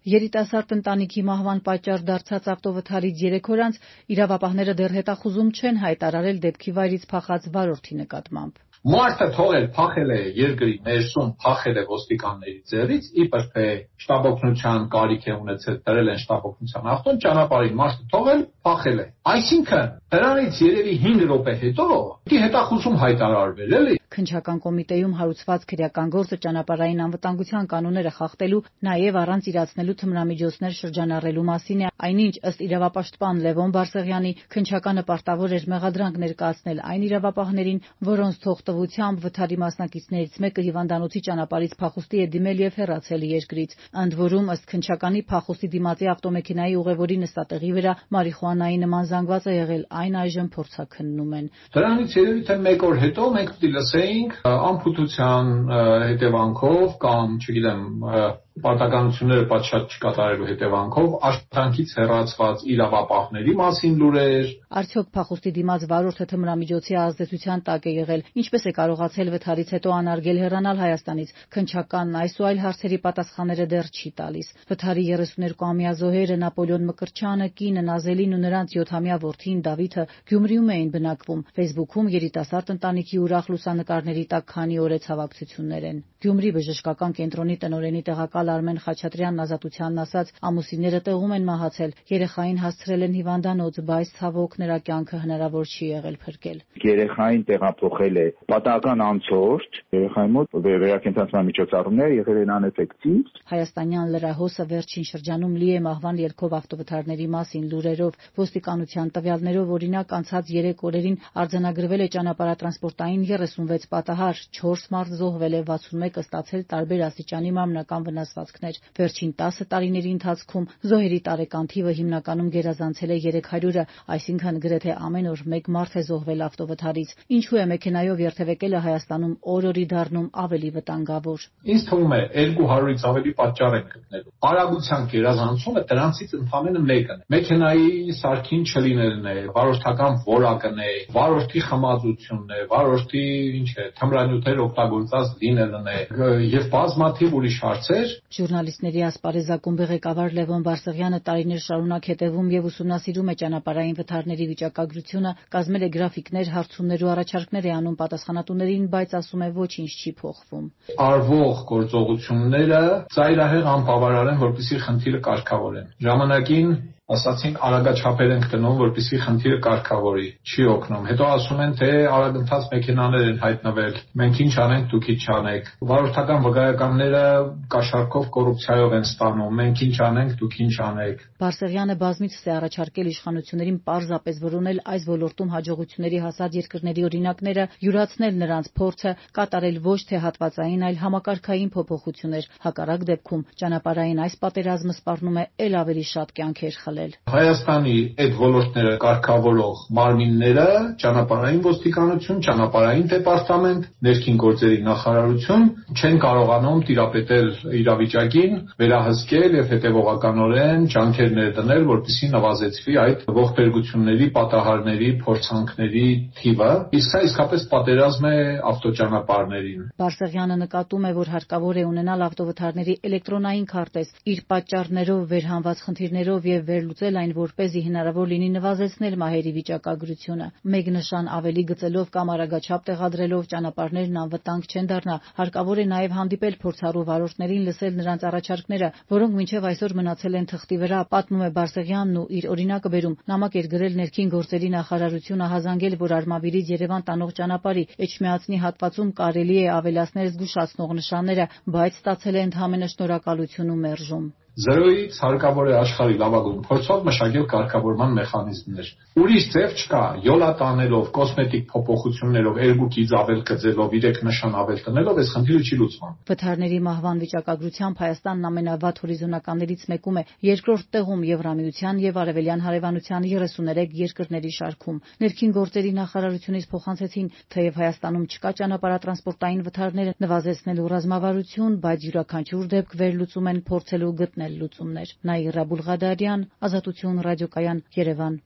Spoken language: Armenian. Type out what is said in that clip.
Երիտասարդ ընտանիքի մահվան պատճառ դարձած ավտովթարից 3 օր անց իրավապահները դեռ հետախուզում չեն հայտարարել դեպքի վայրից փախած վարորդի նկատմամբ։ Մարդը թողել փախել է երկրի ներսում, փախել է ոստիկանների ձեռից, իբր թե շտաբօգնության կարիք է ունեցել, դրել են շտաբօգնության ավտոն, ճանապարհին մարդը թողել, փախել է։ Այսինքն դրանից երևի 5 րոպե հետո պիտի հետախուզում հայտարարվել, էլի։ Քննչական կոմիտեում հարուցված քրեական գործը ճանապարհային անվտանգության կանոնները խախտելու, նաև առանց իրացնելու թմրամիջոցներ շրջանառելու մասին է, այնինչ ըստ իրավապաշտպան Լևոն Բարսեղյանի քննչականը պարտավոր էր մեղադրանք ներկայացնել այն իրավապահներին, որոնց թողտվությամբ վթարի մասնակիցներից մեկը հիվանդանոցի ճանապարհից փախուստի է դիմել եւ հեռացել երկրից։ Ընդ որում, ըստ քննչականի, փախուստի դիմացի ավտոմեքենայի ուղևորի նստատեղի վրա մարիխուանայի նման զանգված է եղել, այն այժմ փորձաքննում են։ Դրանից երևի թե 1 օր հետո մենք պիտի լսեինք անփութության հետևանքով կամ, չգիտեմ, պարտականությունները պատշաճ չկատարելու հետևանքով աշխատանքից հեռացված իրավապահների մասին լուրեր։ Արդյոք փախուստի դիմաց վարորդը թմրամիջոցի ազդեցության տակ է եղել, ինչպես է կարողացել վթարից հետո անարգել հեռանալ Հայաստանից։ Քննչականն այս ու այլ հարցերի պատասխանները դեռ չի տալիս։ Վթարի 32-ամյա զոհերը Նապոլեոն Մկրտչյանը, կինը Նազելին ու նրանց 7-ամյա որդին Դավիթը Գյումրիում էին բնակվում։ Facebook-ում երիտասարդ ընտանիքի ուրախ լուսանկարների տակ քանի օր է ցավակցություններ են։ Գյումրի բժշկական կենտրոնի տնօրենի տեղակալ Արմեն Խաչատրյանն Ազատությանն ասաց, ամուսինները տեղում են մահացել, երեխային հասցրել են հիվանդանոց, բայց ցավոք նրա կյանքը հնարավոր չի եղել փրկել։ Երեխային տեղափոխել է պատահական անցորդ, երեխայի մոտ վերակենդանացման միջոցառումները եղել են անէֆեկտիվ։ Հայաստանյան լրահոսը վերջին շրջանում լի է մահվան ելքով ավտովթարների մասին լուրերով։ Ոստիկանության տվյալներով, օրինակ, անցած 3 օրերին արձանագրվել է ճանապարհատրանսպորտային 36 պատահար, 4 մարդ զոհվել է, 61-ը ստացել տարբեր աստիճանի մարմնական վնասվածքներ։ Վերջին 10 տարիների ընթացքում զոհերի տարեկան թիվը հիմնականում գերազանցել է 300-ը, այսինքն գրեթե ամեն օր 1 մարդ է զոհվել ավտովթարից։ Ինչու է մեքենայով երթևեկելը Հայաստանում օր-օրի դառնում ավելի վտանգավոր։ Ինձ թվում է 200-ից ավելի պատճառ են գտնելու։ Արագության գերազանցումը դրանցից ընդամենը մեկն է։ Մեքենայի սարքին չլինելն է, վարորդական որակն է, վարորդի խմածությունն է, վարորդի թմրանյութեր օգտագործած լինելն է եւ բազմաթիվ ուրիշ հարցեր։ Ժուրնալիստների ասպարեզակումբի ղեկավար Լևոն Բարսեղյանը տարիներ շարունակ հետևում եւ ուսումնասիրում է ճանապարհային վթարների վիճակագրությունը, կազմել է գրաֆիկներ, հարցումներ ու առաջարկներ է անում պատասխանատուներին, բայց ասում է ոչինչ չի փոխվում։ Արվող գործողությունները ծայրահեղ անբավարար են, որպեսզի խնդիրը կարգավորեն։ Ժամանակին ասացին արագաչափեր ենք դնում, որպեսզի խնդիրը կարգավորի, չի օգնում։ Հետո ասում են, թե արագընթաց մեքենաներ են հայտնվել, մենք ինչ անենք, դուք ինչ անեք։ Վարորդական վկայականները կաշառքով կոռուպցիայով են ստանում, մենք ինչ անենք, դուք ինչ անեք։ Բարսեղյանը բազմիցս է առաջարկել իշխանություններին պարզապես որոնել այս ոլորտում հաջողությունների հասած երկրների օրինակները, յուրացնել նրանց փորձը, կատարել ոչ թե հատվածային, այլ համակարգային փոփոխություններ։ Հակառակ դեպքում ճանապարհային այս պատերազմը սպառնում է ել ավելի շատ կյանքեր խլել։ Հայաստանի այդ ոլորտները կարգավորող մարմինները ճանապարհային ոստիկանություն, ճանապարհային դեպարտամենտ, ներքին գործերի նախարարություն չեն կարողանում տիրապետել իրավիճակին, վերահսկել եւ հետեւողականորեն ջանքեր ներդնել, որպեսզի նվազեցվի այդ ողբերգությունների, պատահարների, փորձանքների թիվը։ Իսկ սա իսկապես պատերազմ է ավտոճանապարհներին։ Բարսեղյանը նկատում է, որ հարկավոր է ունենալ ավտովթարների էլեկտրոնային քարտեզ, իր պատճառներով վերհանված խնդիրներով եւ վերլուծել այն, որպեսզի հնարավոր լինի նվազեցնել մահերի վիճակագրությունը։ Մեկ նշան ավելի գծելով կամ արագաչափ տեղադրելով ճանապարհներն անվտանգ չեն դառնա։ Հարկավոր է նաև հանդիպել փորձառու վարորդներին, լսել նրանց առաջարկները, որոնք մինչև այսօր մնացել են թղթի վրա, պատմում է Բարսեղյանն ու իր օրինակը բերում։ Նամակ էր գրել ներքին գործերի նախարարությունը հազանգել, որ Արմավիրից Երևան տանող ճանապարհի Էջմիածնի հատվածում կարելի է ավելացնել զգուշացնող նշանները, բայց ստացել է ընդհանրապես շնորհակալություն ու մերժում։ Զրոյից հարկավոր է աշխարհի լավագույն փորձով մշակել կարգավորման մեխանիզմներ։ Ուրիշ ձև չկա, յոլա տանելով, կոսմետիկ փոփոխություններով, երկուքից ավել գծելով, 3 նշան ավել տնելով այս խնդիրը չի լուծվում։ Վթարների մահվան վիճակագրությամբ Հայաստանն ամենավատ հորիզոնականներից մեկում է, երկրորդ տեղում Եվրամիության եւ Արևելյան հարևանության 33 երկրների շարքում։ Ներքին գործերի նախարարությունից փոխանցեցին, թեև Հայաստանում չկա ճանապարհատրանսպորտային վթարները նվազեցնելու ռազմավարություն, բայց յուրաքանչյուր դեպք վերլուծում են, փորձելու գտնել լուծումներ։ Նաիրա Բուլղադարյան, Ազատություն ռադիոկայան, Երևան։